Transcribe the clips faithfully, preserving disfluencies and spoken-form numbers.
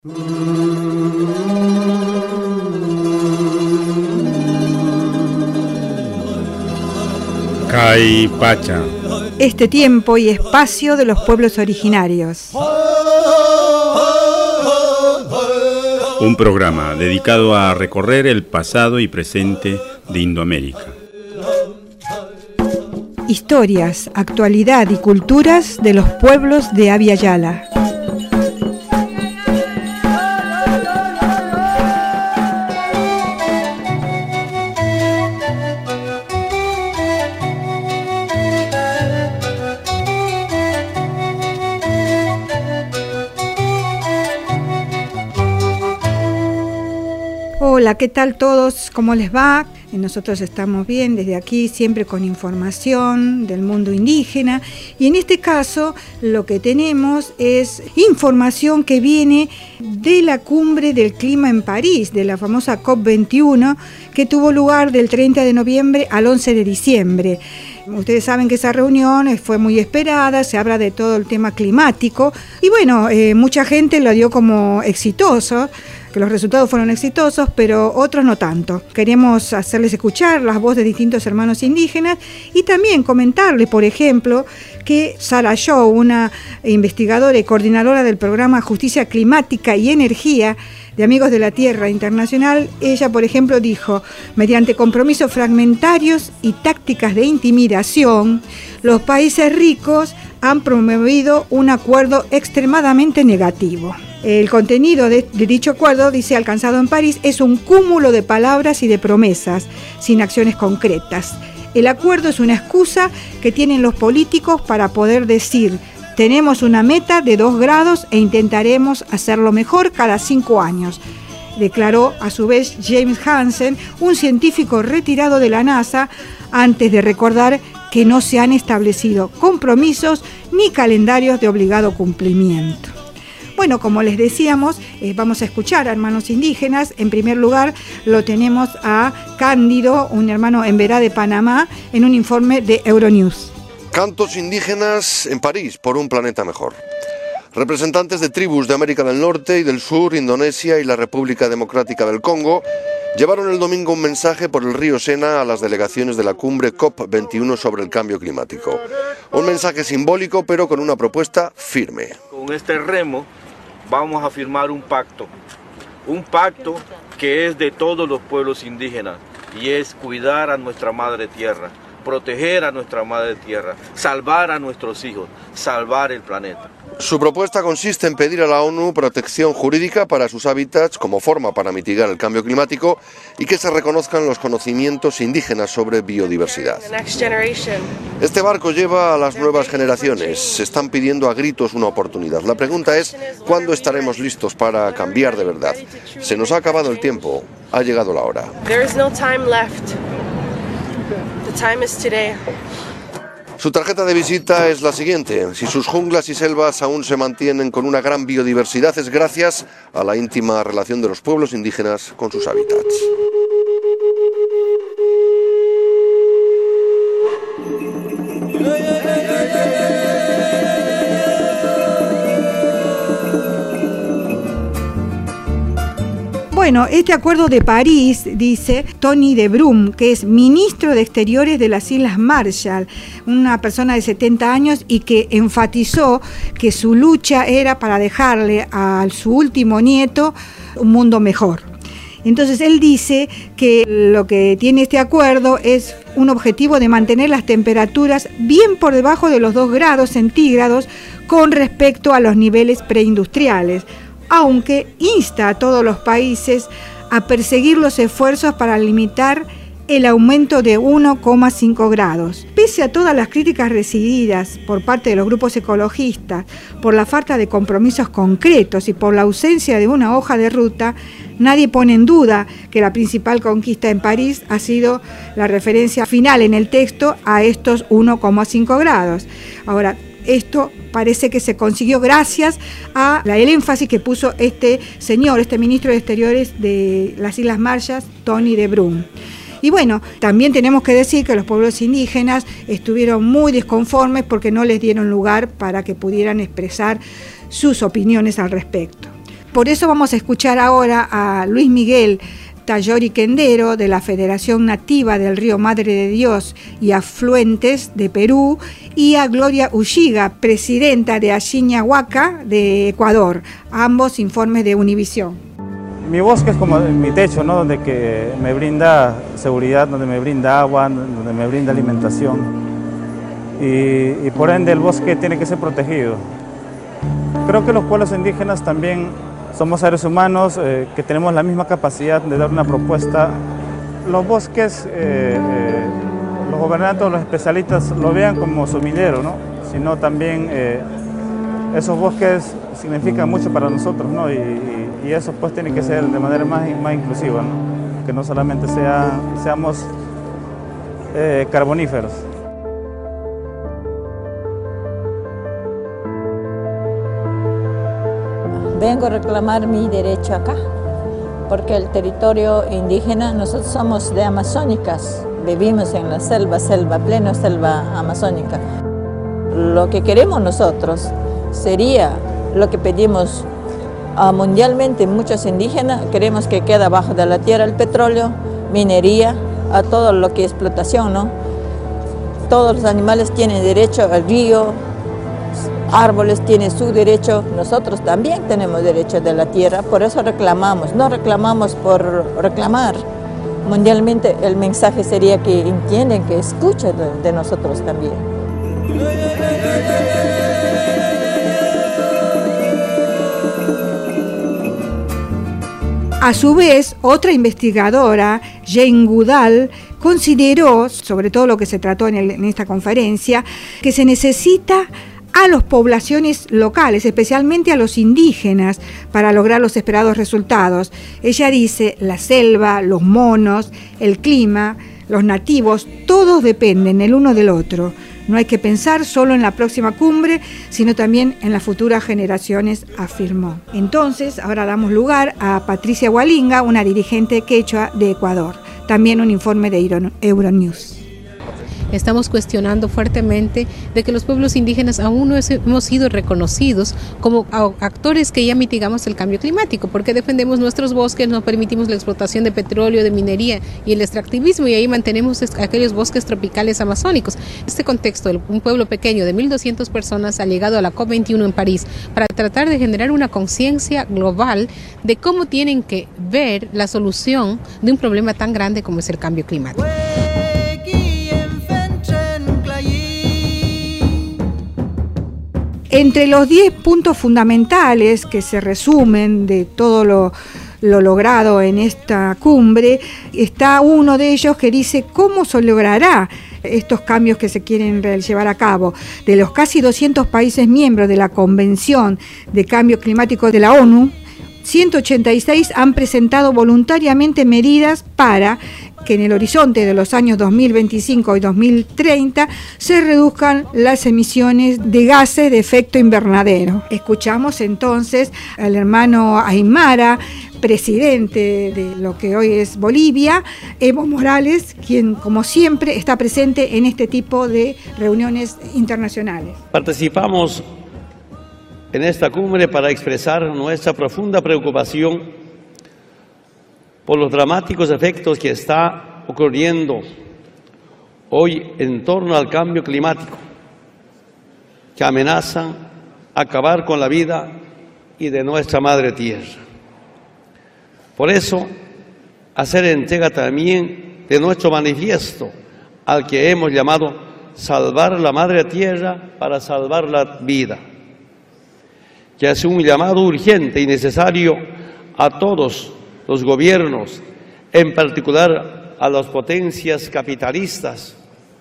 Caipacha. Este tiempo y espacio de los pueblos originarios. Un programa dedicado a recorrer el pasado y presente de Indoamérica. Historias, actualidad y culturas de los pueblos de Abya Yala. Hola, ¿qué tal todos? ¿Cómo les va? Nosotros estamos bien desde aquí, siempre con información del mundo indígena, y en este caso lo que tenemos es información que viene de la cumbre del clima en París, de la famosa COP veintiuno, que tuvo lugar del treinta de noviembre al once de diciembre. Ustedes saben que esa reunión fue muy esperada, se habla de todo el tema climático, y bueno, eh, mucha gente lo dio como exitoso, que los resultados fueron exitosos, pero otros no tanto. Queremos hacerles escuchar las voces de distintos hermanos indígenas y también comentarles, por ejemplo, que Sara Shaw, una investigadora y coordinadora del programa Justicia Climática y Energía de Amigos de la Tierra Internacional, ella, por ejemplo, dijo: mediante compromisos fragmentarios y tácticas de intimidación, los países ricos han promovido un acuerdo extremadamente negativo. El contenido de, de dicho acuerdo, dice, alcanzado en París, es un cúmulo de palabras y de promesas, sin acciones concretas. El acuerdo es una excusa que tienen los políticos para poder decir: tenemos una meta de dos grados e intentaremos hacerlo mejor cada cinco años, declaró a su vez James Hansen, un científico retirado de la NASA, antes de recordar que no se han establecido compromisos ni calendarios de obligado cumplimiento. Bueno, como les decíamos, eh, vamos a escuchar a hermanos indígenas. En primer lugar, lo tenemos a Cándido, un hermano en Verá de Panamá, en un informe de Euronews. Cantos indígenas en París por un planeta mejor. Representantes de tribus de América del Norte y del Sur, Indonesia y la República Democrática del Congo llevaron el domingo un mensaje por el río Sena a las delegaciones de la cumbre COP veintiuno sobre el cambio climático. Un mensaje simbólico, pero con una propuesta firme. Con este remo vamos a firmar un pacto, un pacto que es de todos los pueblos indígenas, y es cuidar a nuestra madre tierra, proteger a nuestra madre tierra, salvar a nuestros hijos, salvar el planeta. Su propuesta consiste en pedir a la ONU protección jurídica para sus hábitats como forma para mitigar el cambio climático y que se reconozcan los conocimientos indígenas sobre biodiversidad. Este barco lleva a las nuevas generaciones, se están pidiendo a gritos una oportunidad. La pregunta es, ¿cuándo estaremos listos para cambiar de verdad? Se nos ha acabado el tiempo, ha llegado la hora. Su tarjeta de visita es la siguiente: si sus junglas y selvas aún se mantienen con una gran biodiversidad, es gracias a la íntima relación de los pueblos indígenas con sus hábitats. Bueno, este acuerdo de París, dice Tony de Brum, que es ministro de Exteriores de las Islas Marshall, una persona de setenta años y que enfatizó que su lucha era para dejarle a su último nieto un mundo mejor. Entonces él dice que lo que tiene este acuerdo es un objetivo de mantener las temperaturas bien por debajo de los dos grados centígrados con respecto a los niveles preindustriales, aunque insta a todos los países a perseguir los esfuerzos para limitar el aumento de uno coma cinco grados. Pese a todas las críticas recibidas por parte de los grupos ecologistas por la falta de compromisos concretos y por la ausencia de una hoja de ruta, nadie pone en duda que la principal conquista en París ha sido la referencia final en el texto a estos uno coma cinco grados. Ahora, esto parece que se consiguió gracias a la, el énfasis que puso este señor, este ministro de Exteriores de las Islas Marshall, Tony de Brum. Y bueno, también tenemos que decir que los pueblos indígenas estuvieron muy desconformes porque no les dieron lugar para que pudieran expresar sus opiniones al respecto. Por eso vamos a escuchar ahora a Luis Miguel Tayori Quendero, de la Federación Nativa del Río Madre de Dios y Afluentes de Perú, y a Gloria Ulliga, presidenta de Achiñahuaca de Ecuador, ambos informes de Univisión. Mi bosque es como mi techo, ¿no? Donde que me brinda seguridad, donde me brinda agua, donde me brinda alimentación, y, y por ende el bosque tiene que ser protegido. Creo que los pueblos indígenas también somos seres humanos eh, que tenemos la misma capacidad de dar una propuesta. Los bosques, eh, eh, los gobernantes, los especialistas lo vean como sumidero, ¿no? Sino también eh, esos bosques significan mucho para nosotros, ¿no? Y, y, y eso pues tiene que ser de manera más, más inclusiva, ¿no? Que no solamente sea, seamos eh, carboníferos. Vengo a reclamar mi derecho acá, porque el territorio indígena, nosotros somos de amazónicas, vivimos en la selva, selva, plena selva amazónica. Lo que queremos nosotros sería lo que pedimos uh, mundialmente, muchos indígenas, queremos que quede abajo de la tierra el petróleo, minería, a todo lo que es explotación, ¿no? Todos los animales tienen derecho al río, árboles tienen su derecho, nosotros también tenemos derecho de la tierra, por eso reclamamos, no reclamamos por reclamar. Mundialmente el mensaje sería que entienden, que escuchen de, de nosotros también. A su vez, otra investigadora, Jane Goodall, consideró, sobre todo lo que se trató en, el, en esta conferencia, que se necesita a las poblaciones locales, especialmente a los indígenas, para lograr los esperados resultados. Ella dice, la selva, los monos, el clima, los nativos, todos dependen el uno del otro. No hay que pensar solo en la próxima cumbre, sino también en las futuras generaciones, afirmó. Entonces, ahora damos lugar a Patricia Hualinga, una dirigente quechua de Ecuador. También un informe de Euronews. Estamos cuestionando fuertemente de que los pueblos indígenas aún no hemos sido reconocidos como actores que ya mitigamos el cambio climático, porque defendemos nuestros bosques, no permitimos la explotación de petróleo, de minería y el extractivismo, y ahí mantenemos aquellos bosques tropicales amazónicos. En este contexto, un pueblo pequeño de mil doscientas personas ha llegado a la COP veintiuno en París para tratar de generar una conciencia global de cómo tienen que ver la solución de un problema tan grande como es el cambio climático. Entre los diez puntos fundamentales que se resumen de todo lo, lo logrado en esta cumbre, está uno de ellos que dice cómo se logrará estos cambios que se quieren llevar a cabo. De los casi doscientos países miembros de la Convención de Cambio Climático de la ONU, ciento ochenta y seis han presentado voluntariamente medidas para que en el horizonte de los años dos mil veinticinco y dos mil treinta se reduzcan las emisiones de gases de efecto invernadero. Escuchamos entonces al hermano Aymara, presidente de lo que hoy es Bolivia, Evo Morales, quien como siempre está presente en este tipo de reuniones internacionales. Participamos en esta cumbre para expresar nuestra profunda preocupación por los dramáticos efectos que está ocurriendo hoy en torno al cambio climático, que amenazan acabar con la vida y de nuestra madre tierra. Por eso, hacer entrega también de nuestro manifiesto, al que hemos llamado Salvar la Madre Tierra para salvar la vida, que hace un llamado urgente y necesario a todos los gobiernos, en particular a las potencias capitalistas,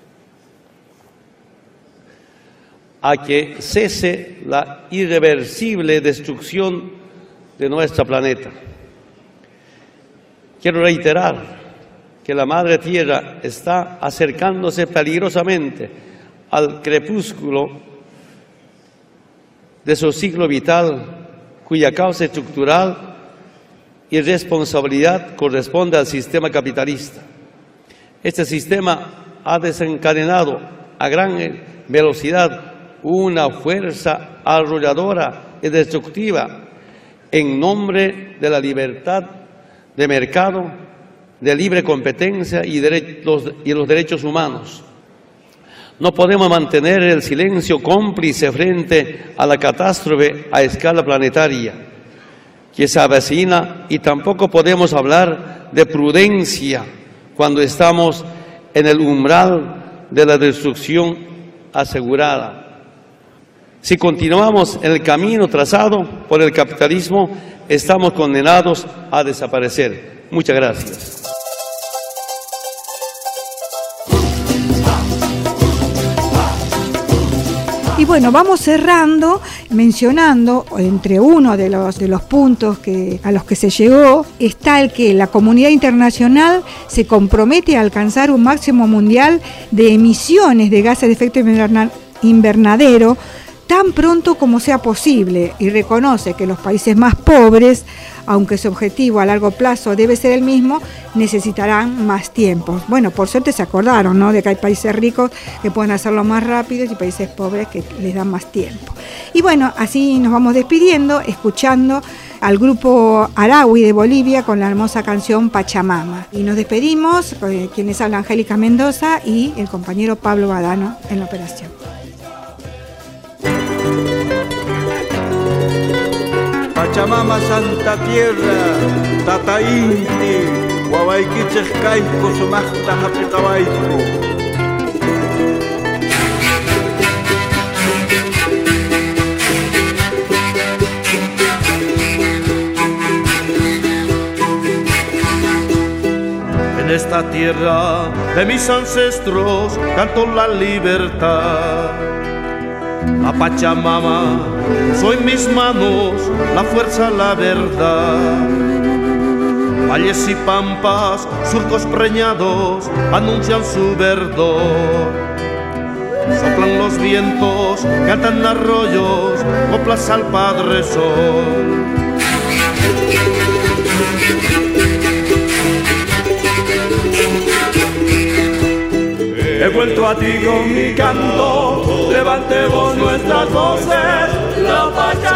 a que cese la irreversible destrucción de nuestro planeta. Quiero reiterar que la Madre Tierra está acercándose peligrosamente al crepúsculo de su ciclo vital, cuya causa estructural y responsabilidad corresponde al sistema capitalista. Este sistema ha desencadenado a gran velocidad una fuerza arrolladora y destructiva en nombre de la libertad de mercado, de libre competencia y, los, y los derechos humanos. No podemos mantener el silencio cómplice frente a la catástrofe a escala planetaria que se avecina, y tampoco podemos hablar de prudencia cuando estamos en el umbral de la destrucción asegurada. Si continuamos en el camino trazado por el capitalismo, estamos condenados a desaparecer. Muchas gracias. Y bueno, vamos cerrando mencionando, entre uno de los, de los puntos que, a los que se llegó, está el que la comunidad internacional se compromete a alcanzar un máximo mundial de emisiones de gases de efecto invernadero tan pronto como sea posible, y reconoce que los países más pobres, aunque su objetivo a largo plazo debe ser el mismo, necesitarán más tiempo. Bueno, por suerte se acordaron, ¿no?, de que hay países ricos que pueden hacerlo más rápido y países pobres que les dan más tiempo. Y bueno, así nos vamos despidiendo, escuchando al grupo Araui de Bolivia con la hermosa canción Pachamama. Y nos despedimos, eh, quienes hablan Angélica Mendoza y el compañero Pablo Badano en la operación. Pachamama Santa Tierra, Tata Inti, Huawaiquiches Caico, Sumachta Japicabaico. En esta tierra de mis ancestros canto la libertad. La Pachamama, soy mis manos, la fuerza, la verdad. Valles y pampas, surcos preñados, anuncian su verdor. Soplan los vientos, cantan arroyos, coplas al Padre Sol. He vuelto a ti con mi canto, levantemos nuestras voces, la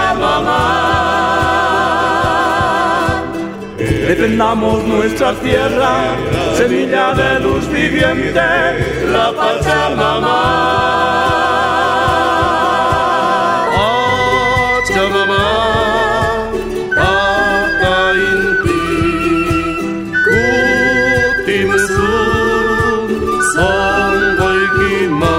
Pachamama. Defendamos nuestra tierra, semilla de luz viviente, la Pachamama. Pachamama, Tata Inti, Kutimusun, Sangwaikima.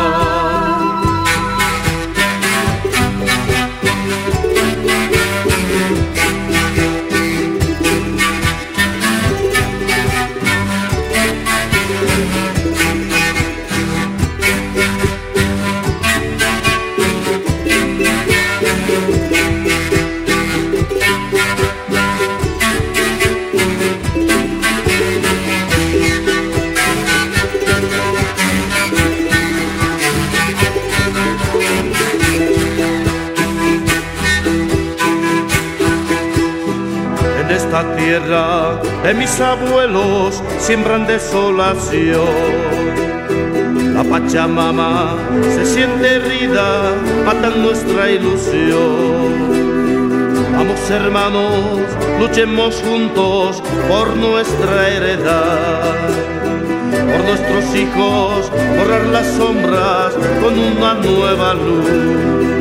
Esta tierra de mis abuelos siembran desolación. La Pachamama se siente herida, matan nuestra ilusión. Vamos hermanos, luchemos juntos por nuestra heredad, por nuestros hijos, borrar las sombras con una nueva luz.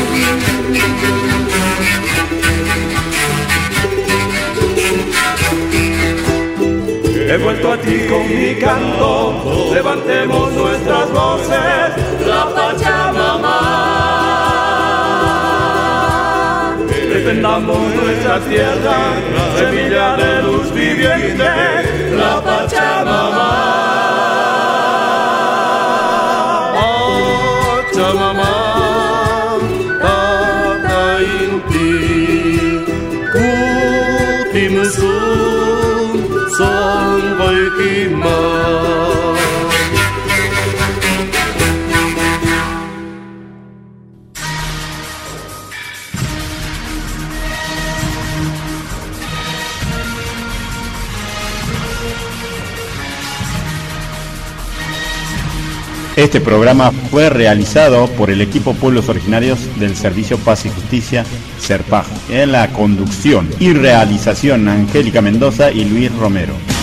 He vuelto a ti con mi canto, levantemos nuestras voces, la Pachamama. Defendamos nuestra tierra, semilla de luz viviente, la Pachamama. Pachamama, Tata Inti, Kutimusun, Sangwaikima. Este programa fue realizado por el equipo Pueblos Originarios del Servicio Paz y Justicia, SERPAJ, en la conducción y realización Angélica Mendoza y Luis Romero.